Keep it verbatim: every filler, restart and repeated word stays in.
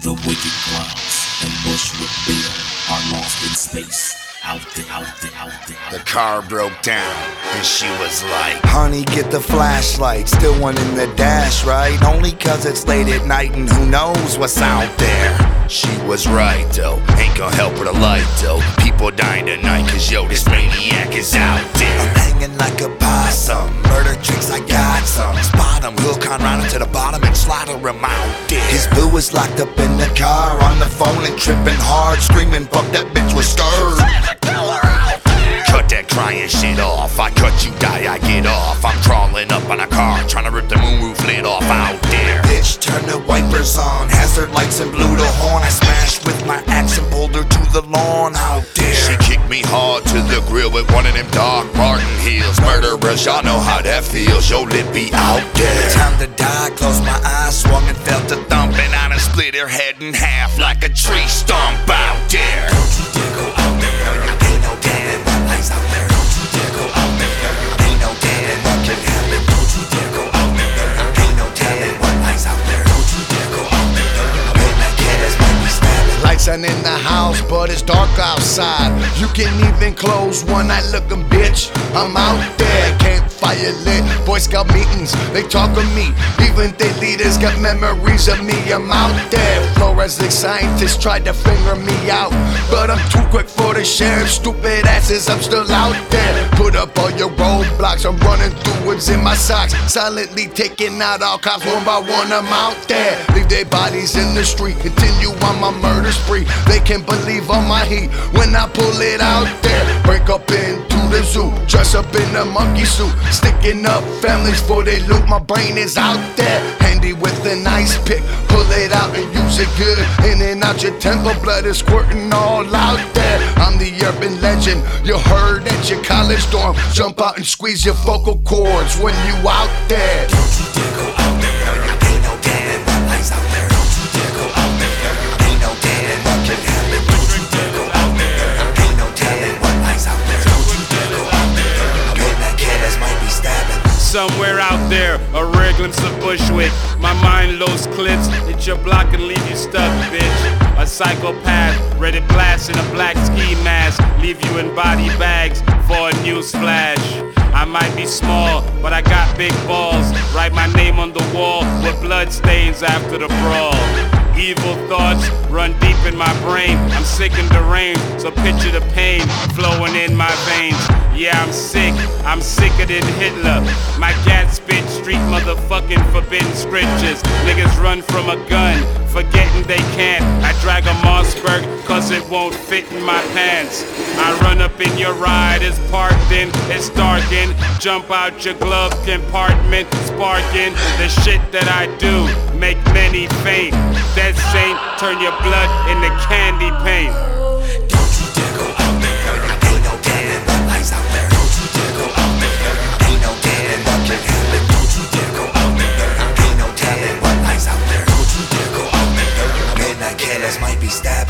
The wicked clouds and Bushwick Bill are lost in space. Out there, out there, out there. The car broke down and she was like, honey, get the flashlight, still one in the dash, right? Only cause it's late at night and who knows what's out there. She was right though, ain't gon' help with a light though. People dying tonight cause yo, this maniac is out there. I'm hanging like a possum, murder tricks, I got some. Spot him, he'll con round him to the bottom and slaughter him out there. His boo is locked up in the car, on the phone and tripping hard, screaming, fuck that bitch was scared. Cut that crying shit off, I cut you, die, I get off. I'm crawling up on a car, trying to rip the moonroof lid off out there. Bitch, turn the wipers on, hazard lights and blew the horn. I smashed with my axe and pulled her to the lawn out there. She kicked me hard to the grill with one of them Doc Martin heels. Murderers, y'all know how that feels, yo, lit be out there. Time to die, closed my eyes, swung and felt the thump, and I done split her head in half like a tree stump out there. Don't you dare go out there, ain't no damn what lies out there. Don't you dare go out there, ain't no damn what can happen. Don't you dare go out there, ain't no damn what lies out there. Don't you dare go out there, man, that cat is might be stabbing. Lights ain't in the house, but it's dark outside. You can even close one eye looking, bitch. I'm out there, campfire lit, Boy Scout meetings, they talk of me. Even their leaders got memories of me. I'm out there. Forensic scientists tried to finger me out, but I'm too quick for the sheriff. Stupid asses, I'm still out there. Put up all your roadblocks, I'm running through woods in my socks, silently taking out all cops one by one. I'm out there. Leave their bodies in the street, continue on my murder spree. They can't believe all my heat when I pull it out there. Break up into the zoo, dress up in a monkey suit, sticking up families for they loot. My brain is out there, handy with a nice pick. Pull it out and use it good, in and out your temple. Blood is squirting all out there. I'm the urban legend you heard at your college dorm. Jump out and squeeze your vocal cords when you out there. Don't you dare go out there, ain't no damn what lies out there. Don't you dare go out there, ain't no damn what can happen. Don't you dare go out there, ain't no damn what lies out there. Don't you dare go out there, man, that cat is might be stabbing. Somewhere out there, a rare glimpse of Bushwick. My mind loads clips, hit your block and leave you stuck, bitch. A psychopath, ready blast in a black ski mask, leave you in body bags for a news flash. I might be small, but I got big balls. Write my name on the wall with blood stains after the brawl. Evil thoughts run deep in my brain. I'm sick and deranged, so picture the pain flowing in my veins. Yeah, I'm sick, I'm sicker than Hitler. My gat spit street motherfucking forbidden scriptures. Niggas run from a gun, forgetting they can't. I drag a Mossberg, cause it won't fit in my pants. I run up in your ride, it's parked in, it's darkened. Jump out your glove compartment, sparking. The shit that I do, make many faint. Dead saint, turn your blood into candy paint.